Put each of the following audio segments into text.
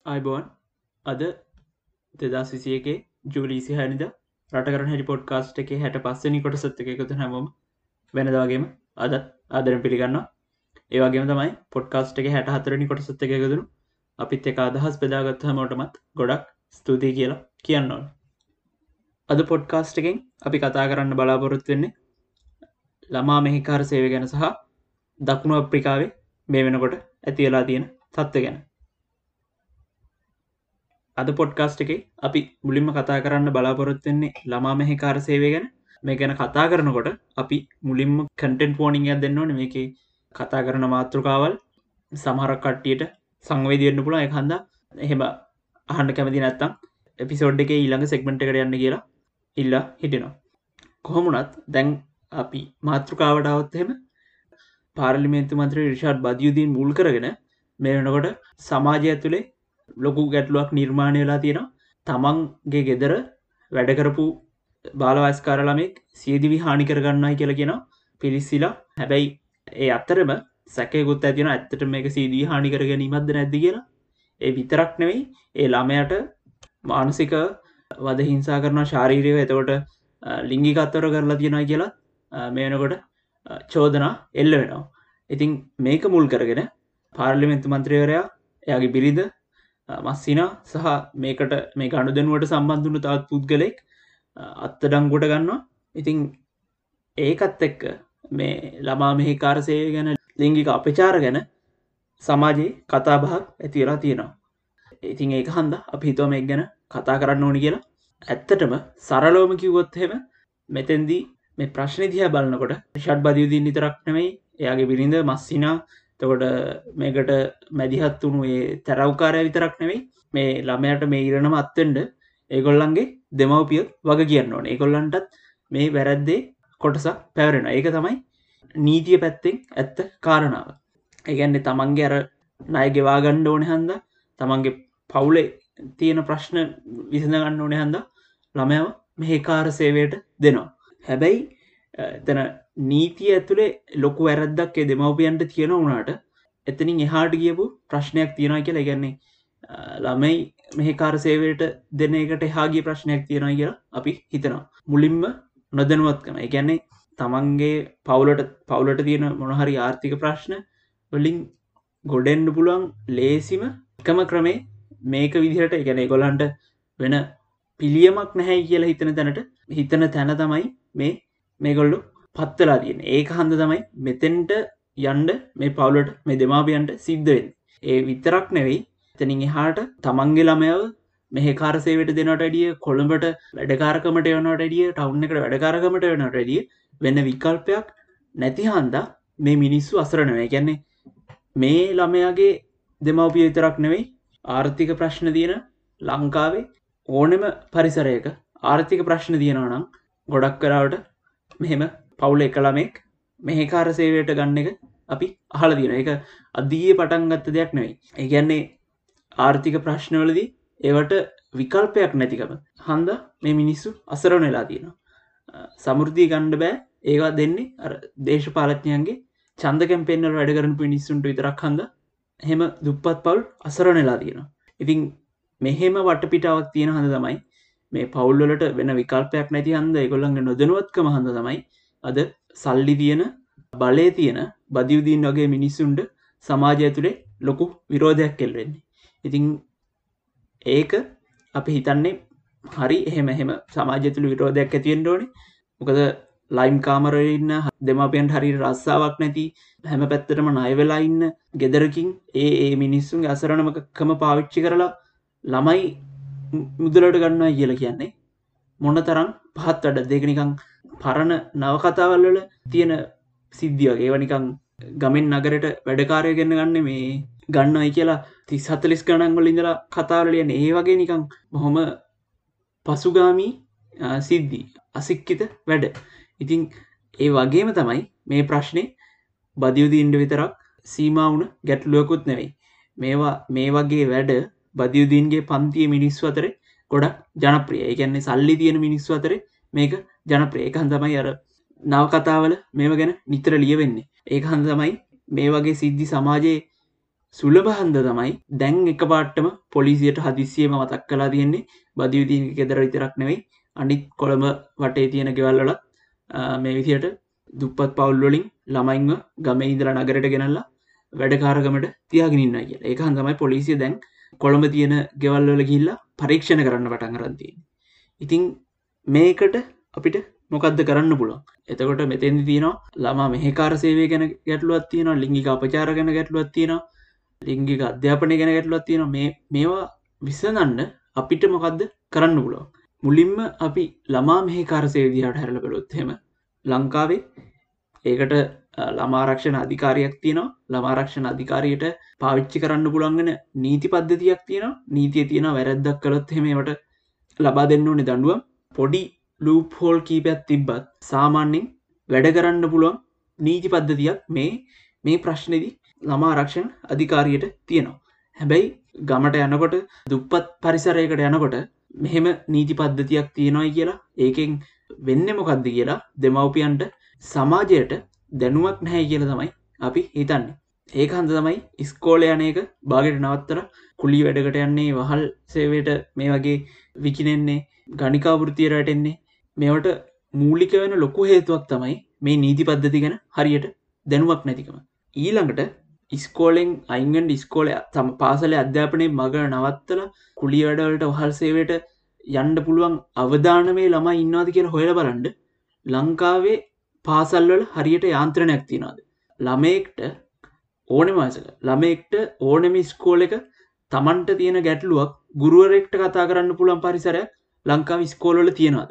අයිබෝන් අද 2021 ජූලි 26 රටකරන හැරි පොඩ්කාස්ට් එකේ 65 වෙනි කොටසත් එක්ක එකතු හැමෝම වෙනදා වගේම අදත් ආදරෙන් පිළිගන්නවා. ඒ වගේම තමයි පොඩ්කාස්ට් එකේ 64 වෙනි කොටසත් එක්ක එකතුණු අපිත් එක්ක අදහස් බෙදාගත්ත හැමෝටමත් ගොඩක් ස්තුතියි කියලා කියන්න ඕන. අද පොඩ්කාස්ට් එකෙන් අපි කතා කරන්න බලාපොරොත්තු වෙන්නේ ළමා මෙහෙකාර සේවය ගැන සහ දකුණු අප්‍රිකාවේ මේ වෙනකොට ඇති වෙලා තියෙන තත්ත්වය ගැන. අද පොඩ්කාස්ට් එකේ අපි මුලින්ම කතා කරන්න බලාපොරොත්තු වෙන්නේ ළමා මෙහෙකාර සේවය ගැන. මේ ගැන කතා කරනකොට අපි මුලින්ම කන්ටෙන්ට් වෝනින්ග් එකක් දෙන්න ඕනේ. මේකේ කතා කරන මාතෘකාවල් සමහර කට්ටියට සංවේදී වෙන්න පුළුවන්. ඒක හන්දා එහෙම අහන්න කැමති නැත්නම් එපිසෝඩ් එකේ ඊළඟ සෙග්මන්ට් එකට යන්න කියලා ඉල්ලා හිටිනවා. කොහොම වුණත් දැන් අපි මාතෘකාවට આવත් එහෙම පාර්ලිමේන්තු මන්ත්‍රී රිෂාඩ් බදියුදීන් මුල් කරගෙන මේ වෙනකොට සමාජය ඇතුලේ ලොකු ගැටලුවක් නිර්මාණය වෙලා තියෙනවා. තමන්ගේ ගෙදර වැඩ කරපු බාලවයස්කාර ළමෙක් සියදිවි හානි කරගන්නයි කියලා කියනවා පිලිස්සිලා. හැබැයි ඒ අතරම සැකයකුත් ඇති වෙනවා ඇත්තටම මේක සියදිවි හානි කර ගැනීමක්ද නැද්ද කියලා. ඒ විතරක් නෙවෙයි ඒ ළමයාට මානසික වද හිංසා කරනවා, ශාරීරිකව එතකොට ලිංගිකත්වර කරලා තියෙනවා කියලා මේ වෙනකොට චෝදනා එල්ල වෙනවා. ඉතින් මේක මුල් කරගෙන පාර්ලිමේන්තු මන්ත්‍රීවරයා එයාගේ බිරිඳ මස්සිනා සහ මේකට මේ ගනුදෙනුවට සම්බන්ධ වුණු තවත් පුද්ගලෙක් අත්අඩංගුවට ගන්නවා. ඉතින් ඒකත් එක්ක මේ ළමා මෙහෙකාර සේවය ගැන, ලිංගික අපචාර ගැන සමාජයේ කතා බහක් ඇති වෙලා තියෙනවා. ඉතින් ඒක හන්දා අපි හිතුවා මේක ගැන කතා කරන්න ඕනි කියලා. ඇත්තටම සරලවම කිව්වොත් එහෙම මෙතෙන්දී මේ ප්‍රශ්නේ දිහා බලනකොට රිෂාඩ් බදියුදීන් විතරක් නෙමෙයි එයාගේ බිරිඳ මස්සිනා, එතකොට මේකට මැදිහත් වුණු ඒ තරව්කාරයා විතරක් නෙවෙයි මේ ළමයාට මේ ඉරණම අත්වෙන්න ඒගොල්ලන්ගේ දෙමව්පියොත් වග කියන්න ඕනේ. ඒගොල්ලන්ටත් මේ වැරද්දේ කොටසක් පැවරෙනවා. ඒක තමයි නීතිය පැත්තෙන් ඇත්ත කාරණාව. ඒ කියන්නේ තමන්ගේ අර ණය ගෙවා ගන්න ඕනේ හන්දා, තමන්ගේ පවුලේ තියෙන ප්‍රශ්න විසඳ ගන්න ඕනේ හන්දා ළමයාව මෙහෙකාර සේවයට දෙනවා. හැබැයි එතන නීතිය ඇතුලේ ලොකු වැරද්දක් ඒ දෙමව්පියන්ට තියෙනවා වුණාට එතනින් එහාට ගියපු ප්‍රශ්නයක් තියෙනවා කියලා. ඒ කියන්නේ ළමයි මෙහෙකාර සේවයට දෙන එකට එහා ගිය ප්‍රශ්නයක් තියෙනවා කියලා අපි හිතනවා. මුලින්ම නොදැනුවත්කම. ඒ කියන්නේ තමන්ගේ පවුලට තියෙන මොන හරි ආර්ථික ප්‍රශ්න වලින් ගොඩෙන්න පුළුවන් ලේසිම එකම ක්‍රමේ මේක විදිහට, ඒ කියන්නේ ඒගොල්ලන්ට වෙන පිළියමක් නැහැ කියලා හිතන තැන තමයි මේගොල්ලෝ පත් වෙලා තියෙන්නේ. ඒක හන්ද තමයි මෙතෙන්ට යන්න මේ පවුලට, මේ දෙමාපියන්ට සිද්ධ වෙන්නේ. ඒ විතරක් නෙවෙයි එතනින් එහාට තමන්ගේ ළමයව මෙහෙකාර සේවයට දෙනවට වැඩිය, කොළඹට වැඩකාරකමට යවනවට වැඩිය, ටවුන් එකට වැඩකාරකමට යවනවට වැඩිය වෙන විකල්පයක් නැති හන්දා මේ මිනිස්සු අසරණ වෙනවා. ඒ කියන්නේ මේ ළමයාගේ දෙමව්පිය විතරක් නෙවෙයි ආර්ථික ප්‍රශ්න තියෙන ලංකාවේ ඕනෙම පරිසරයක ආර්ථික ප්‍රශ්න තියෙනවා නම් ගොඩක් වෙලාවට මෙහෙම පවුල එක ළමෙක් මෙහෙකාර සේවයට ගන්න එක අපි අහලා තියෙනවා. ඒක අදීයේ පටන් ගත්ත දෙයක් නෙවෙයි. ඒ කියන්නේ ආර්ථික ප්‍රශ්නවලදී ඒවට විකල්පයක් නැතිකම හන්දා මේ මිනිස්සු අසරණ වෙලා තියෙනවා. සමෘද්ධිය ගන්න බෑ. ඒවා දෙන්නේ අර දේශපාලඥයන්ගේ ඡන්ද කැම්පේන් වල වැඩ කරන මිනිස්සුන්ට විතරක් හන්දා එහෙම දුප්පත් පවුල් අසරණ වෙලා තියෙනවා. ඉතින් මෙහෙම වටපිටාවක් තියෙන හන්ද තමයි මේ පවුල් වලට වෙන විකල්පයක් නැති හන්ද ඒගොල්ලන්ගේ නොදැනුවත්කම හන්ද තමයි අද සල්ලි තියෙන, බලය තියෙන බදියුදීන් වගේ මිනිස්සුන්ට සමාජය ඇතුලේ ලොකු විරෝධයක් එල්ල වෙන්නේ. ඉතින් ඒක අපි හිතන්නේ හරි එහෙම සමාජය තුළ විරෝධයක් ඇති වෙන්න ඕනේ. මොකද ලයිම් කාමරේ ඉන්න දෙමාපියන්ට හරියට රස්සාවක් නැති, හැම පැත්තටම ණය වෙලා ඉන්න ගෙදරකින් ඒ මිනිස්සුන්ගේ අසරණකම පාවිච්චි කරලා ළමයි මුදලට ගන්නවා කියලා කියන්නේ මොනතරම් පහත් වැඩක්ද. ඒක නිකන් පරණ නවකතාවල් වල තියෙන සිද්ධි වගේ. ඒවා නිකන් ගමෙන් නගරයට වැඩකාරයෝ ගෙන්න ගන්න මේ ගන්නවයි කියලා 30 40 ගණන් වල ඉඳලා කතාවල ලියන්නේ. ඒ වගේ නිකන් බොහොම පසුගාමී සිද්ධි, අසික්කිත වැඩ. ඉතින් ඒ වගේම තමයි මේ ප්‍රශ්නේ බදියුදීන්ට විතරක් සීමා වුණ ගැටලුවකුත් නෙවෙයි. මේ වගේ වැඩ බදියුදීන්ගේ පන්තියේ මිනිස්සු අතරේ ගොඩක් ජනප්‍රියයි. ඒ කියන්නේ සල්ලි තියෙන මිනිස්සු අතරේ මේක ජනප්‍රියයි. ඒකන් තමයි අර නවකතාවල මේව ගැන නිතර ලියවෙන්නේ. ඒකන් තමයි මේ වගේ සිද්ධි සමාජයේ සුලභහන්ද තමයි දැන් එක පාට්ටම පොලිසියට හදිසියම මතක් කලා තියෙන්නේ බදවිදීන් ගෙදර විතරක් නෙවෙයි අනිත් කොළඹ වටේ තියෙන ගෙවල්ලලත් මේ විදියට දුප්පත් පවුල්වලින් ළමයින්ව ගමේ ඉඳලා නගරයට ගෙනල්ලා වැඩකාරගමට තියාගෙනන්න කිය ඒක හන්දමයි පොලිසිය දැන් කොළඹ තියෙන ගෙවල්වල ගිල්ලා පරීක්ෂණ කරන්න පටන් කරන්තිය. ඉතිං මේකට අපිට මොකක්ද කරන්න පුළුවන්. එතකොට මෙතෙන්දි තියෙනවා ළමා මෙහෙකාර සේවය ගැන ගැටලුවක් තියෙනවා, ලිංගික අපචාර ගැන ගැටලුවක් තියෙනවා, ලිංගික අධ්‍යාපනය ගැන ගැටලුවක් තියෙනවා. මේවා විසඳන්න අපිට මොකද්ද කරන්න පුළුවන්. මුලින්ම අපි ළමා මෙහෙකාර සේවය දිහාට හැරලා බලුවොත් එහෙම ලංකාවේ ඒකට ළමා ආරක්ෂණ අධිකාරියක් තියෙනවා. ළමා ආරක්ෂණ අධිකාරියට පාවිච්චි කරන්න පුළුවන් වෙන නීති පද්ධතියක් තියෙනවා. නීතිය තියෙනවා වැරද්දක් කළොත් එහෙම ඒවට ලබා දෙන්න ඕනේ දඬුවම්. පොඩි ලූප් හෝල් කීපයක් තිබ්බත් සාමාන්‍යයෙන් වැඩ කරන්න පුළුවන් නීති පද්ධතියක් මේ ප්‍රශ්නේදී ළමා ආරක්ෂණ අධිකාරියට තියෙනවා. හැබැයි ගමට යනකොට දුප්පත් පරිසරයකට යනකොට මෙහෙම නීති පද්ධතියක් තියෙනවායි කියලා ඒකෙන් වෙන්නේ මොකද්ද කියලා දෙමව්පියන්ට සමාජයට දැනුමක් නැහැ කියලා තමයි අපි හිතන්නේ. ඒක හන්ද තමයි ඉස්කෝලේ යන එක බාගෙට නවත්තලා කුලී වැඩකට යන්නේ, වහල් සේවයට මේ වගේ විකිනෙන්නේ, ගණිකා වෘත්තියට වැටෙන්නේ. මේවට මූලික වෙන ලොකු හේතුවක් තමයි මේ නීති පද්ධති ගැන හරියට දැනුමක් නැතිකම. ඊළඟට ඉස්කෝලෙන් අයින් වෙන්න ඉස්කෝලේ තම පාසලේ අධ්‍යාපනයේ මග නවත්තලා කුලී වැඩවලට වහල් සේවයට යන්න පුළුවන් අවදානමේ ළමයි ඉන්නවාද කියලා හොයලා බලන්න ලංකාවේ පාසල්වල හරියට යාන්ත්‍රණයක් තියනවාද? ළමයෙක්ට ඕනෙම වයසක ළමයෙක්ට ඕනෙම ඉස්කෝලේක Tamanට තියෙන ගැටලුවක් ගුරුවරයෙක්ට කතා කරන්න පුළුවන් පරිසරයක් ලංකාවේ ඉස්කෝලවල තියනවාද?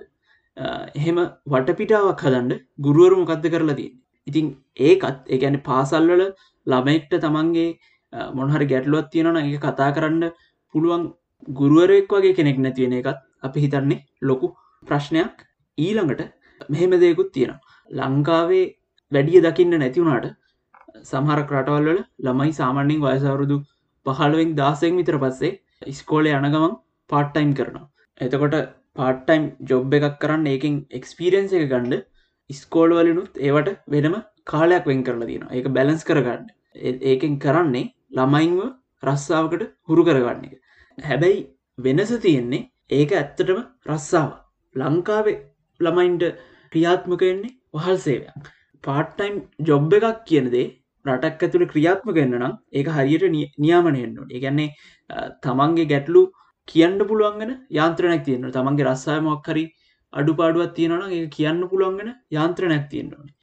එහෙම වටපිටාවක් හදන්න ගුරුවරු මොකද්ද කරලා තියෙන්නේ? ඉතින් ඒකත් ඒ කියන්නේ පාසල්වල ළමයෙක්ට තමන්ගේ මොන හරි ගැටලුවක් තියෙනවා නම් ඒක කතා කරන්න පුළුවන් ගුරුවරයෙක් වගේ කෙනෙක් නැති වෙන එකත් අපි හිතන්නේ ලොකු ප්‍රශ්නයක්. ඊළඟට මෙහෙම දෙයක්ත් තියෙනවා. ලංකාවේ වැඩිය දකින්න නැති වුණාට සමහර රටවල් වල ළමයි සාමාන්‍යයෙන් වයස අවුරුදු 15න් 16න් විතර පස්සේ ඉස්කෝලේ යන ගමන් පාර්ට් ටයිම් කරනවා. එතකොට පාර්ට් ටයිම් ජොබ් එකක් කරන්න ඒකෙන් එක්ස්පීරියන්ස් එක ගන්න ඉස්කෝල වලිනුත් ඒවට වෙනම කාලයක් වෙන් කරලා තියෙනවා. ඒක බැලන්ස් කරගන්න. ඒකෙන් කරන්නේ ළමයින්ව රස්සාවකට හුරු කරගන්න එක. හැබැයි වෙනස තියෙන්නේ ඒක ඇත්තටම රස්සාව. ලංකාවේ ළමයින්ට ක්‍රියාත්මක වෙන්නේ වහල් සේවයක්. පාර්ට් ටයිම් ජොබ් එකක් කියන දේ රටක් ඇතුළේ ක්‍රියාත්මක වෙන්න නම් ඒක හරියට නියාමනය වෙන්න ඕනේ. ඒ කියන්නේ තමන්ගේ ගැටලු කියන්න පුළුවන් වෙන යාන්ත්‍රණයක් තියෙන්න ඕනේ. තමන්ගේ රස්සාවේ මොකක් හරි අඩුපාඩුවක් තියෙනවා නම් ඒක කියන්න පුළුවන් වෙන යාන්ත්‍රණයක් තියෙන්න ඕනේ.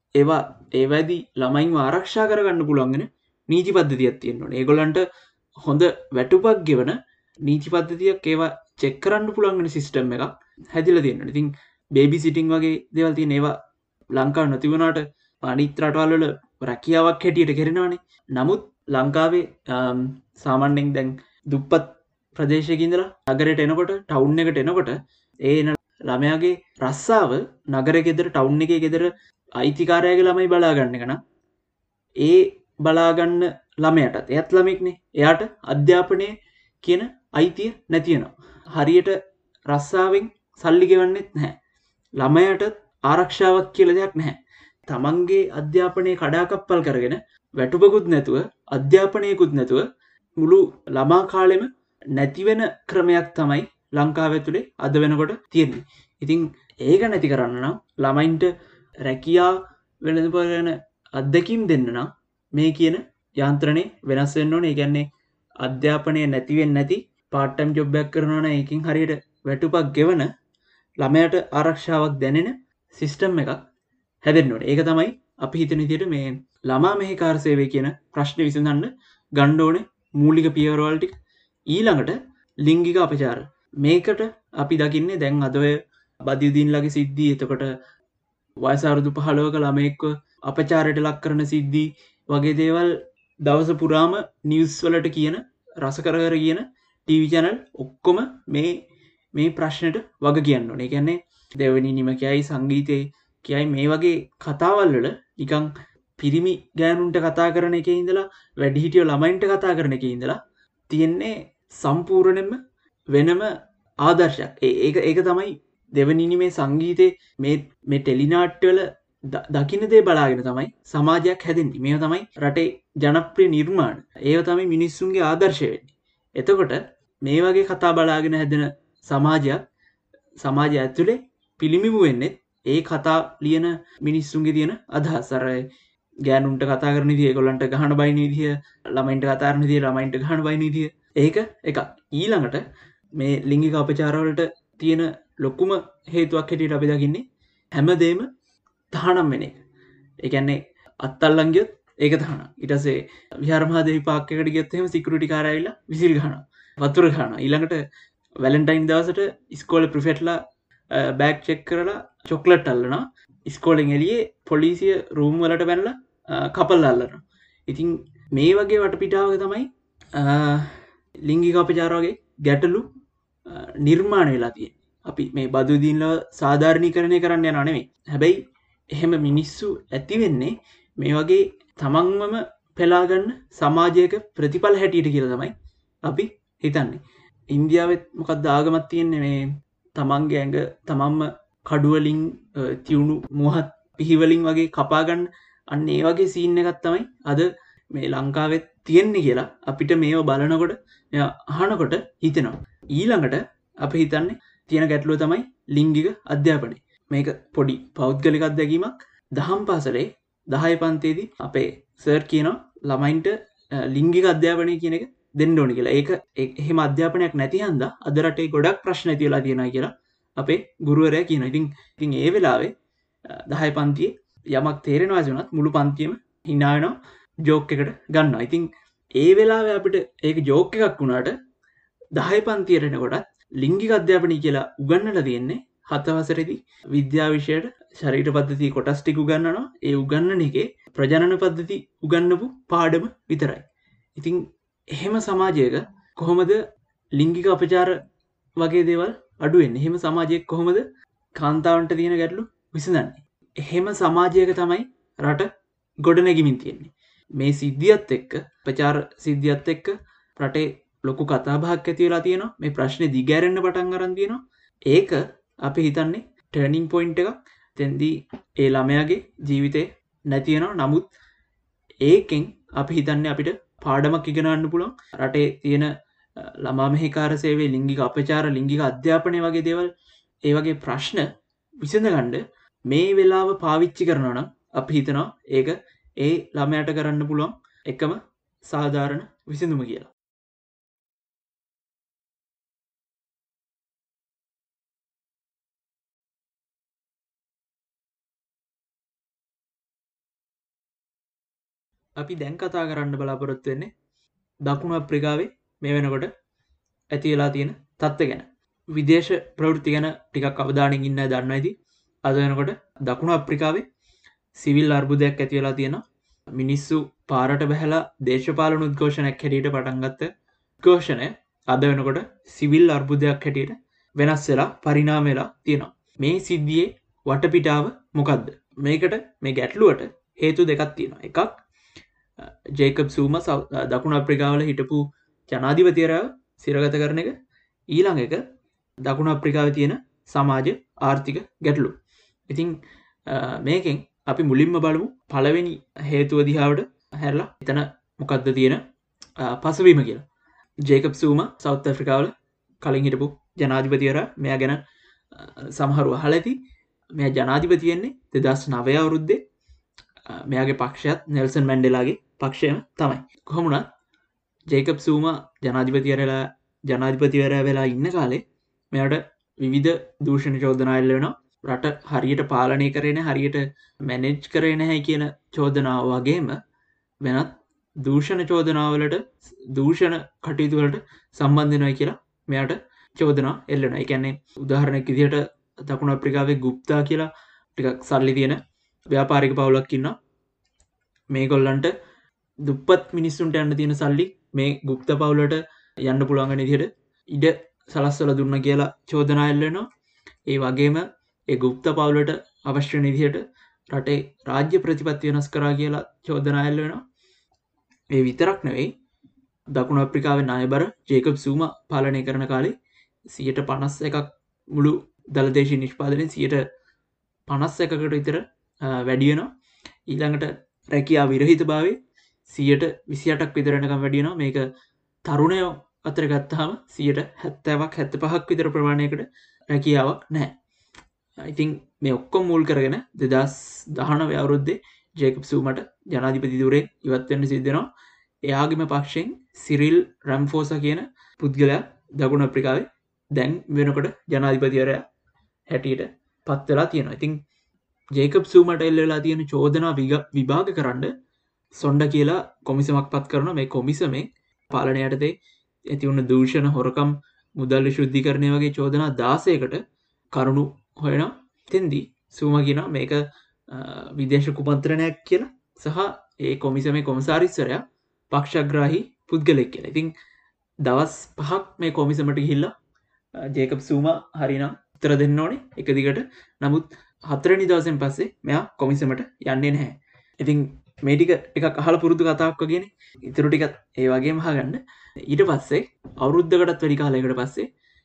ඒවැදී ළමයින්ව ආරක්ෂා කරගන්න පුළුවන් වෙන නීති පද්ධතියක් තියෙන්න ඕනේ. ඒගොල්ලන්ට හොඳ වැටුපක් ගෙවන නීති පද්ධතියක් ඒවා චෙක් කරන්න පුළුවන් වෙන සිස්ටම් එකක් හැදිලා තියෙන්න ඕනේ. ඉතින් බේබි සිටින් වගේ දේවල් තියෙන ඒවා ලංකාවේ නැති වුණාට අනිත් රටවල් වල රැකියාවක් හැටියට කරනවානේ. නමුත් ලංකාවේ සාමාන්‍යයෙන් දැන් දුප්පත් ප්‍රදේශයක ඉඳලා නගරයට එනකොට ටවුන් එකට එනකොට ඒ ළමයාගේ රස්සාව නගරේ ගෙදර ටවුන් එකේ ගෙදර අයිතිකාරයාගේ ළමයි බලා ගන්න එක නම් ඒ බලා ගන්න ළමයාටත් එයත් ළමෙක්නේ. එයාට අධ්‍යාපනය කියන අයිතිය නැති වෙනවා. හරියට රස්සාවෙන් සල්ලි ගෙවන්නෙත් නැහැ. ළමයාට ආරක්ෂාවක් කියලා දෙයක් නැහැ. තමන්ගේ අධ්‍යාපනයේ කඩාකප්පල් කරගෙන වැටුපකුත් නැතුව අධ්‍යාපනයකුත් නැතුව මුළු ළමා කාලෙම නැති වෙන ක්‍රමයක් තමයි ලංකාව ඇතුලේ අද වෙනකොට තියෙන්නේ. ඉතින් ඒක නැති කරන්න නම් ළමයින්ට රැකියා වෙළඳපොළ ගැන අත්දැකීම් දෙන්න නම් මේ කියන යාන්ත්‍රණය වෙනස් වෙන්න ඕනේ. ඒ කියන්නේ අධ්‍යාපනය නැති වෙන්නේ නැති පාර්ට් ටයිම් ජොබ් එකක් කරනවා නම් ඒකෙන් හරියට වැටුපක් ගෙවන ළමයාට ආරක්ෂාවක් දැනෙන සිස්ටම් එකක් හැදෙන්න ඕනේ. ඒක තමයි අපි හිතන විදිහට මේ ළමා මෙහෙකාර සේවය කියන ප්‍රශ්නේ විසඳන්න ගන්න ඕනේ මූලික පියවරවල් ටික. ඊළඟට ලිංගික අපචාර. මේකට අපි දකින්නේ දැන් අද ඔය බදියුදීන්ලගේ සිද්ධි, එතකොට වයස අවුරුදු 15ක ළමයෙක්ව අපචාරයට ලක් කරන සිද්ධි වගේ දේවල් දවස පුරාම නිවුස් වලට කියන රස කර කියන ටීවී channel ඔක්කොම මේ ප්‍රශ්නෙට වග කියන්න ඕනේ. ඒ කියන්නේ දෙවෙනි නිම කියයි සංගීතේ කියයි මේ වගේ කතාවල් වල නිකන් පිරිමි ගෑනුන්ට කතා කරන එකේ ඉඳලා වැඩිහිටියෝ ළමයින්ට කතා කරන එකේ ඉඳලා තියෙන්නේ සම්පූර්ණයෙන්ම වෙනම ආදර්ශයක්. ඒක තමයි දෙවෙනි නිමේ සංගීතේ මේ ටෙලිනාට්‍යවල දකින්න දේ බලාගෙන තමයි සමාජයක් හැදෙන්නේ. මේවා තමයි රටේ ජනප්‍රිය නිර්මාණ. ඒවා තමයි මිනිස්සුන්ගේ ආදර්ශය වෙන්නේ. එතකොට මේ වගේ කතා බලාගෙන හැදෙන සමාජයක් සමාජය ඇතුලේ පිළිමිබු වෙන්නේ ඒ කතා ලියන මිනිස්සුන්ගේ තියෙන අදහස්. අර ගෑනුන්ට කතා කරන විදිය, ඒගොල්ලන්ට ගහන බයින විදිය, ළමයින්ට කතා කරන විදිය, ළමයින්ට ගහන බයින විදිය. ඒක එකක්. ඊළඟට මේ ලිංගික අපචාර වලට තියෙන ලොකුම හේතුවක් හැටියට අපි දකින්නේ හැමදේම තහනම් වෙන එක. ඒ කියන්නේ අත්තල්ලන් ගියොත් ඒක තහනම්. ඊට පස්සේ විහාර මහදේවි පාක් එකට ගියොත් එහෙම සිකියුරිටි කාරය ඇවිල්ලා විසිල් ගහනවා. වතුර ගහනවා. ඊළඟට වැලන්ටයින් දවසට ඉස්කෝලේ ප්‍රිෆෙට්ලා බෑග් චෙක් කරලා චොක්ලට් අල්ලනවා. ඉස්කෝලෙන් එළියේ පොලිසිය රූම් වලට බැනලා කපල් අල්ලනවා. ඉතින් මේ වගේ වටපිටාවක තමයි ලිංගික අපචාර වගේ ගැටලු නිර්මාණය වෙලා තියෙන්නේ. අපි මේ බදු දීන්ලව සාධාරණීකරණය කරන්න යනවා නෙමෙයි. හැබැයි එහෙම මිනිස්සු ඇති වෙන්නේ මේ වගේ තමන්වම පෙලාගන්න සමාජයක ප්‍රතිඵල හැටියට කියලා තමයි අපි හිතන්නේ. ඉන්දියාවෙත් මොකක්ද ආගමක් තියෙන්නේ මේ තමන්ගේ ඇඟ තමන්ම කඩුවලින් තියුණු මුවහත් පිහිවලින් වගේ කපාගන්න. අන්න ඒ වගේ සීන් එකක් තමයි අද මේ ලංකාවෙත් තියෙන්නේ කියලා අපිට මේව බලනකොට අහනකොට හිතෙනවා. ඊළඟට අපි හිතන්නේ තියෙන ගැටලුව තමයි ලිංගික අධ්‍යාපනය. මේක පොඩි පෞද්ගලික අත්දැකීමක්. දහම් පාසලේ 10 පන්තියේදී අපේ සර් කියනවා ළමයින්ට ලිංගික අධ්‍යාපනය කියන එක දෙන්න ඕනේ කියලා. ඒක එහෙම අධ්‍යාපනයක් නැති හන්දා අද රටේ ගොඩක් ප්‍රශ්න ඇති වෙලා තියෙනවා කියලා අපේ ගුරුවරයා කියනවා. ඉතින් ඒ වෙලාවේ 10 පන්තියේ යමක් තේරෙනවා වුණත් මුළු පන්තියම hina වෙනවා ජෝක් එකට ගන්නවා. ඉතින් ඒ වෙලාවේ අපිට ඒක ජෝක් එකක් වුණාට 10 පන්තියට එනකොටත් ලිංගික අධ්‍යාපනය කියලා උගන්වලා තියෙන්නේ 7 වසරේදී විද්‍යා විෂයට ශරීර පද්ධති කොටස් ටික උගන්වනවා. ඒ උගන්වන එකේ ප්‍රජනන පද්ධති උගන්වපු පාඩම විතරයි. ඉතින් එහෙම සමාජයක කොහොමද ලිංගික අපචාර වගේ දේවල් අඩු වෙන්නේ? එහෙම සමාජයක කොහොමද කාන්තාවන්ට තියෙන ගැටලු විසඳන්නේ? එහෙම සමාජයක තමයි රට ගොඩනැගිමින් තියෙන්නේ. මේ සිද්ධියත් එක්ක ප්‍රචාර සිද්ධියත් එක්ක රටේ ලොකු කතාබහක් ඇති වෙලා තියෙනවා. මේ ප්‍රශ්නේ දිගහැරෙන්න පටන් අරන් තියෙනවා. ඒක අපි හිතන්නේ ටර්නින් පොයින්ට් එකක්. තෙන්දී ඒ ළමයාගේ ජීවිතේ නැති වෙනවා. නමුත් ඒකෙන් අපි හිතන්නේ අපිට පාඩමක් ඉගෙන ගන්න පුළුවන්. රටේ තියෙන ළමා මෙහෙකාර සේවයේ ලිංගික අපචාර, ලිංගික අධ්‍යාපනය වගේ දේවල්, ඒ වගේ ප්‍රශ්න විසඳගන්න මේ වෙලාව පාවිච්චි කරනවා නම් අපි හිතනවා ඒක ඒ ළමයාට කරන්න පුළුවන් එකම සාධාරණ විසඳුම කියලා. අපි දැන් කතා කරන්න බලාපොරොත්තු වෙන්නේ දකුණු අප්‍රිකාවේ මේ වෙනකොට ඇති වෙලා තියෙන තත්ත්ව ගැන. විදේශ ප්‍රවෘත්ති ගැන ටිකක් අවධානයෙන් ඉන්න දන්නවා ඇති. අද වෙනකොට දකුණු අප්‍රිකාවේ සිවිල් අර්බුදයක් ඇති වෙලා තියෙනවා. මිනිස්සු පාරට බැහැලා දේශපාලන උද්ඝෝෂණයක් හැටියට පටන් ගත්ත උද්ඝෝෂණය අද වෙනකොට සිවිල් අර්බුදයක් හැටියට වෙනස් වෙලා පරිණාම වෙලා තියෙනවා. මේ සිද්ධියේ වටපිටාව මොකද්ද? මේකට මේ ගැටලුවට හේතු දෙකක් තියෙනවා. එකක් ජේකබ් සූමා දකුණු අප්‍රිකාවල හිටපු ජනාධිපතිවරයා සිරගත කරන එක. ඊළඟ එක දකුණු අප්‍රිකාවේ තියෙන සමාජ ආර්ථික ගැටලු. ඉතින් මේකෙන් අපි මුලින්ම බලමු පළවෙනි හේතුව දිහාවට හැරලා එතන මොකද්ද තියෙන පසුබිම කියලා. ජේකබ් සූමා සවුත් අප්‍රිකාවල කලින් හිටපු ජනාධිපතිවරයා. මෙයා ගැන සමහරව අහලා ඇති. මෙයා ජනාධිපති වෙන්නේ 2009 අවුරුද්දේ. මෙයාගේ පක්ෂයත් නෙල්සන් මැන්ඩෙලාගේ පක්ෂයම තමයි. කොහොම වුණත් ජේකබ් සූමා ජනාධිපතිවරයා වෙලා ඉන්න කාලේ මෙයාට විවිධ දූෂණ චෝදනා එල්ල වෙනවා. රට හරියට පාලනය කරේ නැහැ, හරියට මැනේජ් කරේ නැහැ කියන චෝදනාව වගේම වෙනත් දූෂණ චෝදනාවලට, දූෂණ කටයුතු වලට සම්බන්ධ වෙනවා කියලා මෙයාට චෝදනා එල්ල වෙනවා. ඒ කියන්නේ උදාහරණයක් විදිහට දකුණු අප්‍රිකාවේ ගුප්තා කියලා ටිකක් සල්ලි තියෙන ව්‍යාපාරික පවුලක් ඉන්නවා. මේගොල්ලන්ට දුප්පත් මිනිස්සුන්ට යන්න තියෙන සල්ලි මේ ගුප්ත පවුලට යන්න පුළුවන් විදිහට ඉඩ සලස්වලා දුන්නා කියලා චෝදනා එල්ල වෙනවා. ඒ වගේම ඒ ගුප්ත පවුලට අවශ්‍ය විදිහට රටේ රාජ්‍ය ප්‍රතිපත්ති වෙනස් කරා කියලා චෝදනා එල්ල වෙනවා. ඒ විතරක් නෙවෙයි දකුණු අප්‍රිකාවේ ණයබර ජේකබ් සූමා පාලනය කරන කාලේ 51% මුළු දළදේශීය නිෂ්පාදනයේ 51%කට විතර වැඩියනවා. ඊළඟට රැකියා විරහිත භාවය 28ක් විතරනකම් වැඩියනවා. මේක තරුණයෝ අතර ගත්තාම 70ක් 75ක් විතර ප්‍රමාණයකට රැකියාවක් නැහැ. ඉතින් මේ ඔක්කොම මුල් කරගෙන 2019 අවුරුද්දේ ජේකබ් සූමට ජනාධිපති ධුරයෙන් ඉවත් වෙන්න සිද්ධ වෙනවා. එයාගේම පක්ෂයෙන් සිරිල් රැම්ෆෝසා කියන පුද්ගලයා දකුණු අප්‍රිකාවේ දැන් වෙනකොට ජනාධිපතිවරයා හැටියට පත් වෙලා තියෙනවා. ඉතින් ජේකබ් සූමට එල්ල වෙලා තියෙන චෝදනා විභාග කරන්න සොන්ඩ කියලා කොමිසමක් පත් කරනවා. මේ කොමිසමේ පාලනය යටතේ ඇති වුණ දූෂණ, හොරකම්, මුදල් විශුද්ධීකරණය වගේ චෝදනා 16කට කරුණු හොයනවා. එතෙන්දී සූමා කියනවා මේක විදේශ කුමන්ත්‍රණයක් කියලා සහ ඒ කොමිසමේ කොමසාරිස්වරයා පක්ෂග්‍රාහී පුද්ගලෙක් කියලා. ඉතින් දවස් 5ක් මේ කොමිසමට ගිහිල්ලා ජේකබ් සූමා හරිනම් උත්තර දෙන්න ඕනේ එක දිගට. නමුත් 4 වෙනි දවසෙන් පස්සේ මෙයා කොමිසමට යන්නේ නැහැ. ඉතින් මේ ටික එකක් අහලා පුරුදු කතාවක් වගේනේ. ඊටු ටිකත් ඒ වගේම අහගන්න. ඊට පස්සේ අවුරුද්දකටත් වැඩි කාලයකට පස්සේ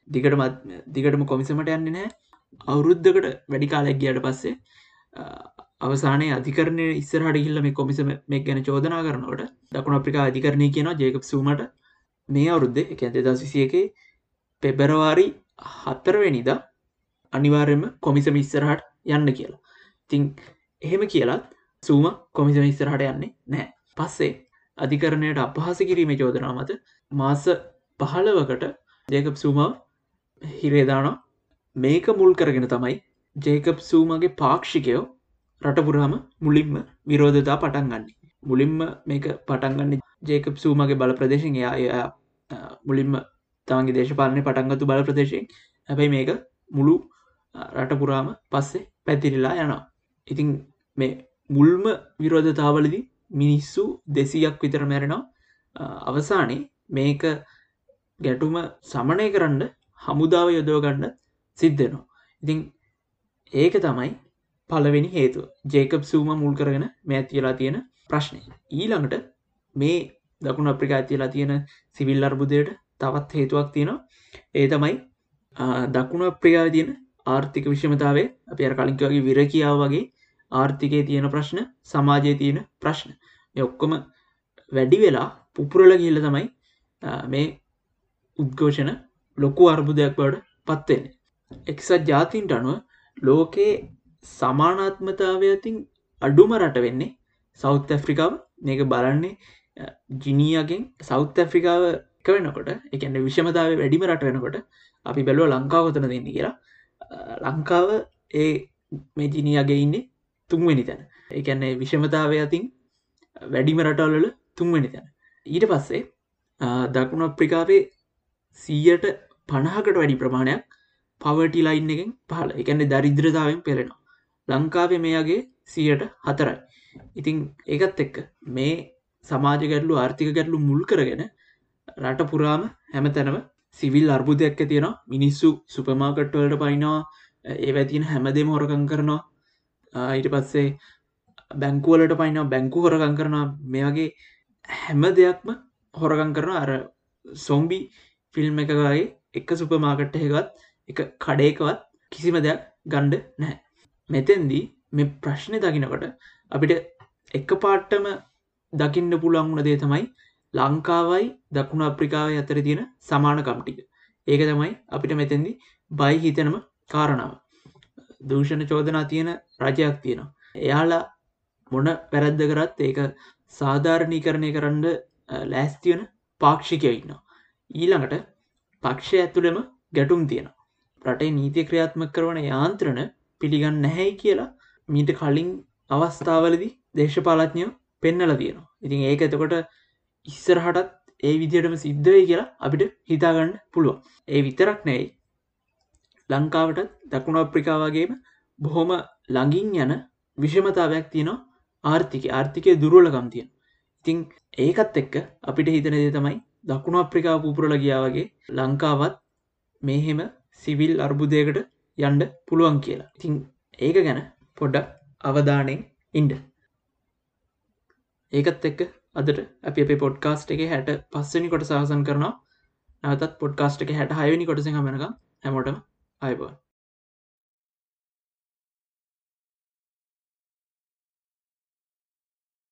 දිගටම කොමිසමට යන්නේ නැහැ. අවුරුද්දකට වැඩි කාලයක් ගියාට පස්සේ අවසානයේ අධිකරණයේ ඉස්සරහට ගිහිල්ලා මේ කොමිසම මේක ගැන චෝදනා කරනකොට දකුණු අප්‍රිකා අධිකරණය කියනවා ජේකබ් සූමට මේ අවුරුද්දේ ඒ කියන්නේ 2021 පෙබරවාරි 4 වෙනිදා අනිවාර්යයෙන්ම කොමිසම ඉස්සරහට යන්න කියලා. ඉතින් එහෙම කියලා සූම කොමිසම ඉස්සරහට යන්නේ නැහැ. පස්සේ අධිකරණයට අපහාස කිරීමේ චෝදනාව මත මාස 15කට ජේකබ් සූමාව හිරේ දානවා. මේක මුල් කරගෙන තමයි ජේකබ් සූමාගේ පාක්ෂිකයෝ රට පුරාම මුලින්ම විරෝධතා පටන් ගන්න. මුලින්ම මේක පටන් ගන්න ජේකබ් සූමාගේ බල ප්‍රදේශයෙන්. එයා මුලින්ම තමන්ගේ දේශපාලනය පටන් ගත්තු බල ප්‍රදේශයෙන්. හැබැයි මේක මුළු රට පුරාම පස්සේ පැතිරිලා යනවා. ඉතින් මේ මුල්ම විරෝධතාවලදී මිනිස්සු 200ක් විතර මැරෙනවා. අවසානයේ මේක ගැටුම සමනය කරන්න හමුදාව යොදව ගන්න සිද්ධ වෙනවා. ඉතින් ඒක තමයි පළවෙනි හේතුව. ජේකබ් සූමා මුල් කරගෙන මේ ඇතිලා තියෙන ප්‍රශ්නේ. ඊළඟට මේ දකුණු අප්‍රිකාවේ ඇතිලා තියෙන සිවිල් අර්බුදයට තවත් හේතුවක් තියෙනවා. ඒ තමයි දකුණු අප්‍රිකාවේ තියෙන ආර්ථික විෂමතාවය. අපි අර කලින් කිව්වා වගේ විරකියාව වගේ ආර්ථිකයේ තියෙන ප්‍රශ්න, සමාජයේ තියෙන ප්‍රශ්න. මේ ඔක්කොම වැඩි වෙලා පුපුරලා ගිහිල්ලා තමයි මේ උද්ඝෝෂණ ලොකු අර්බුදයක් බවට පත් වෙන්නේ. එක්සත් ජාතීන්ට අනුව ලෝකයේ සමානාත්මතාවය අතින් අඩුම රට වෙන්නේ සවුත් ඇෆ්‍රිකාව. මේක බලන්නේ ජිනීයාගෙන් සවුත් ඇෆ්‍රිකාව එක වෙනකොට, ඒ කියන්නේ විෂමතාවය වැඩිම රට වෙනකොට අපි බැලුවා ලංකාව කොතනද ඉන්නේ කියලා. ලංකාව මේ ජිනීයාගේ ඉන්නේ 3 වෙනි තැන. ඒ කියන්නේ විෂමතාවය අතින් වැඩිම රටවල් වල 3 වෙනි තැන. ඊට පස්සේ දකුණු අප්‍රිකාවේ 50%කට වැඩි ප්‍රමාණයක් පවර්ටි ලයින් එකෙන් පහළ. ඒ කියන්නේ දරිද්‍රතාවයෙන් පෙළෙනවා. ලංකාවේ මෙයාගේ 4%යි. ඉතින් ඒකත් එක්ක මේ සමාජ ගැටලු, ආර්ථික ගැටලු මුල් කරගෙන රට පුරාම හැමතැනම සිවිල් අර්බුදයක් ඇති වෙනවා. මිනිස්සු සුපර් මාකට් වලට පනිනවා, ඒවැ තියෙන හැමදේම හොරකම් කරනවා. ඊට පස්සේ බැංකු වලට පනිනවා, බැංකු හොරකම් කරනවා. මේ වගේ හැම දෙයක්ම හොරකම් කරනවා. අර සොම්බි ෆිල්ම් එකක වගේ එක සුපර් මාකට් එකකවත් එක කඩේකවත් කිසිම දෙයක් ගන්න නැහැ. මෙතෙන්දී මේ ප්‍රශ්නේ දකින්නකොට අපිට එකපාරටම දකින්න පුළුවන් වුණ දේ තමයි ලංකාවයි දකුණු අප්‍රිකාවයි අතර තියෙන සමානකම් ටික. ඒක තමයි අපිට මෙතෙන්දී බය හිතෙනම කාරණාව. දූෂණ චෝදනා තියෙන රජයක් තියෙනවා. එයාලා මොන වැරද්ද කරත් ඒක සාධාරණීකරණය කරන්න ලෑස්ති වෙන පාක්ෂිකයෝ ඉන්නවා. ඊළඟට පක්ෂය ඇතුළෙම ගැටුම් තියෙනවා. රටේ නීතිය ක්‍රියාත්මක කරන යාන්ත්‍රණ පිළිගන්නේ නැහැයි කියලා මීට කලින් අවස්ථාවලදී දේශපාලඥයෝ පෙන්නලා තියෙනවා. ඉතින් ඒක එතකොට ඉස්සරහටත් ඒ විදිහටම සිද්ධ වෙයි කියලා අපිට හිතා ගන්න පුළුවන්. ඒ විතරක් නෙවෙයි, ලංකාවටත් දකුණු අප්‍රිකාව වගේම බොහොම ළඟින් යන විෂමතාවයක් තියෙනවා. ආර්ථිකයේ දුර්වලකම් තියෙනවා. ඉතින් ඒකත් එක්ක අපිට හිතන දේ තමයි දකුණු අප්‍රිකාව පුපුරලා ගියා වගේ ලංකාවත් මෙහෙම සිවිල් අර්බුදයකට යන්න පුළුවන් කියලා. ඉතින් ඒක ගැන පොඩ්ඩක් අවධානයෙන් ඉන්න. ඒකත් එක්ක අදට අපි අපේ පොඩ්කාස්ට් එකේ 65 වෙනි කොටස අවසන් කරනවා. නැවතත් පොඩ්කාස්ට් එකේ 66 වෙනි කොටසෙන් හමු වෙනකම් හැමෝටම ආයුබෝවන්.